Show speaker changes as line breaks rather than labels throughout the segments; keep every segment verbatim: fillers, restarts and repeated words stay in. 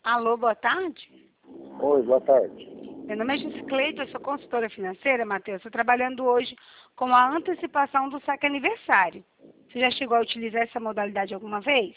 Alô, boa tarde.
Oi, boa tarde.
Meu nome é Giscleide, eu sou consultora financeira, Matheus. Estou trabalhando hoje com a antecipação do saque aniversário. Você já chegou a utilizar essa modalidade alguma vez?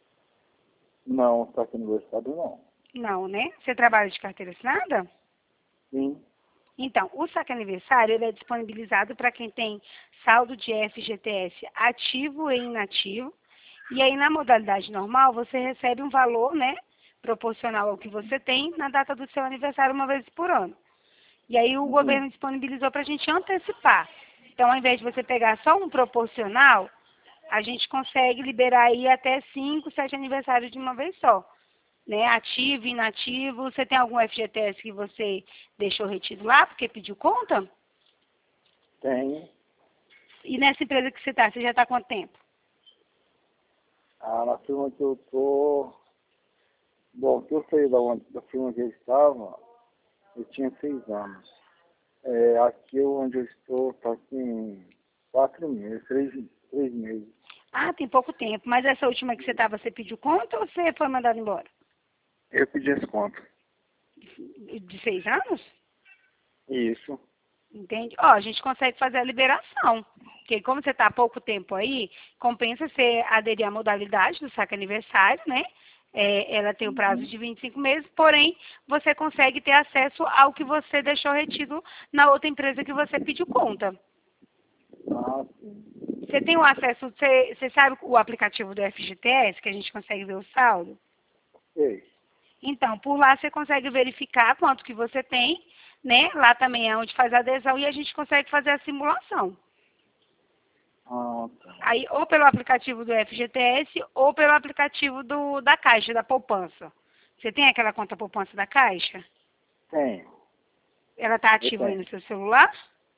Não, está aqui no estado não.
Não, né? Você trabalha de carteira assinada?
Sim.
Então, o saque aniversário ele é disponibilizado para quem tem saldo de F G T S ativo e inativo. E aí, na modalidade normal, você recebe um valor, né, proporcional ao que você tem na data do seu aniversário uma vez por ano. E aí o
Uhum.
governo disponibilizou para a gente antecipar. Então, ao invés de você pegar só um proporcional, a gente consegue liberar aí até cinco, sete aniversários de uma vez só. Né? Ativo, inativo. Você tem algum F G T S que você deixou retido lá porque pediu conta?
Tenho.
E nessa empresa que você está, você já está há quanto tempo?
Ah, na firma que eu tô... Bom, que eu saí da, onde, da firma que eu estava, eu tinha seis anos. É, aqui onde eu estou, está com quatro meses, três, três meses.
Ah, tem pouco tempo. Mas essa última que você estava, você pediu conta ou você foi mandado embora?
Eu pedi esse conto.
De seis anos?
Isso.
Entende? Ó, a gente consegue fazer a liberação. Porque como você está há pouco tempo aí, compensa você aderir à modalidade do saque aniversário, né? É, ela tem o prazo
Uhum.
de vinte e cinco meses, porém, você consegue ter acesso ao que você deixou retido na outra empresa que você pediu conta.
Ah, sim.
Você tem o acesso, você, você sabe o aplicativo do F G T S, que a gente consegue ver o saldo?
Sei.
Então, por lá você consegue verificar quanto que você tem, né? Lá também é onde faz a adesão e a gente consegue fazer a simulação.
Ah, tá.
Aí, ou pelo aplicativo do F G T S, ou pelo aplicativo do, da Caixa, da poupança. Você tem aquela conta poupança da Caixa?
Tenho.
Ela está
Eu
ativa aí
tenho.
no seu celular?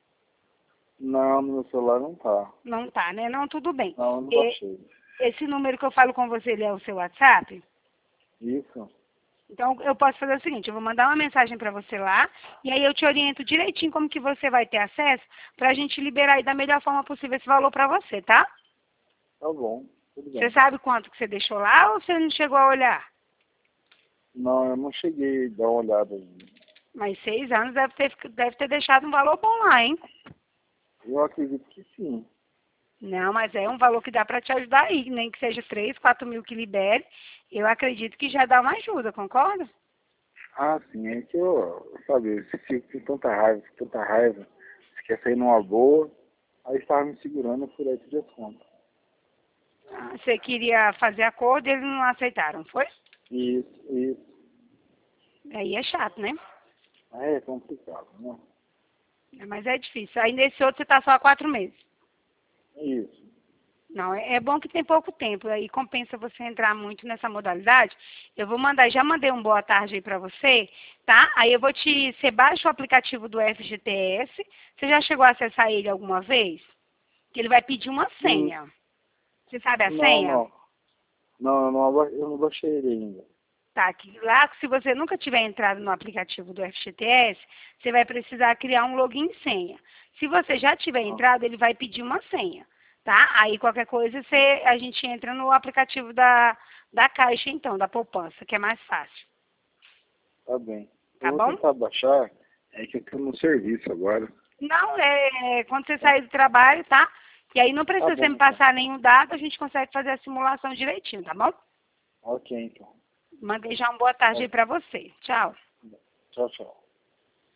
Não, no meu celular não tá.
Não tá, né? Não, tudo bem.
Não, eu não
E,
baixei.
esse número que eu falo com você, ele é o seu WhatsApp?
Isso.
Então, eu posso fazer o seguinte, eu vou mandar uma mensagem para você lá, e aí eu te oriento direitinho como que você vai ter acesso, para a gente liberar aí da melhor forma possível esse valor para você, tá?
Tá bom. Tudo
Você
bem.
sabe quanto que você deixou lá ou você não chegou a olhar?
Não, eu não cheguei a dar uma olhada ainda.
Mas seis anos deve ter, deve ter deixado um valor bom lá, hein?
Eu acredito que sim.
Não, mas é um valor que dá para te ajudar aí, nem que seja três, quatro mil que libere. Eu acredito que já dá uma ajuda, concorda?
Ah, sim, é que eu, sabe, se fico com tanta raiva, com tanta raiva, se quer sair numa boa, aí estava me segurando por aí de desconto.
Ah, você queria fazer acordo e eles não aceitaram, foi?
Isso, isso.
Aí é chato, né?
É complicado, né?
Mas é difícil. Aí nesse outro você está só há quatro meses.
Isso.
Não, é é bom que tem pouco tempo, aí compensa você entrar muito nessa modalidade. Eu vou mandar, já mandei um boa tarde aí para você, tá? Aí eu vou te, você baixa o aplicativo do F G T S, você já chegou a acessar ele alguma vez? Que ele vai pedir uma
Hum,
senha. Você sabe a
não,
senha?
não. Não, eu não, aba- eu não baixei ele ainda.
Tá, que lá, se você nunca tiver entrado no aplicativo do F G T S, você vai precisar criar um login e senha. Se você já tiver
Ah,
entrado, ele vai pedir uma senha, tá? Aí qualquer coisa, você, a gente entra no aplicativo da, da Caixa, então, da poupança, que é mais fácil,
tá bem. Eu
tá
vou
bom?
tentar baixar, é que eu estou no serviço agora.
Não, é quando você
Tá,
sair do trabalho, tá? E aí não
tá
precisa você
bom,
me
então.
passar nenhum dado, a gente consegue fazer a simulação direitinho, tá bom?
Ok, então.
Mandei já uma boa tarde
Tá,
aí pra você. Tchau.
tchau, tchau.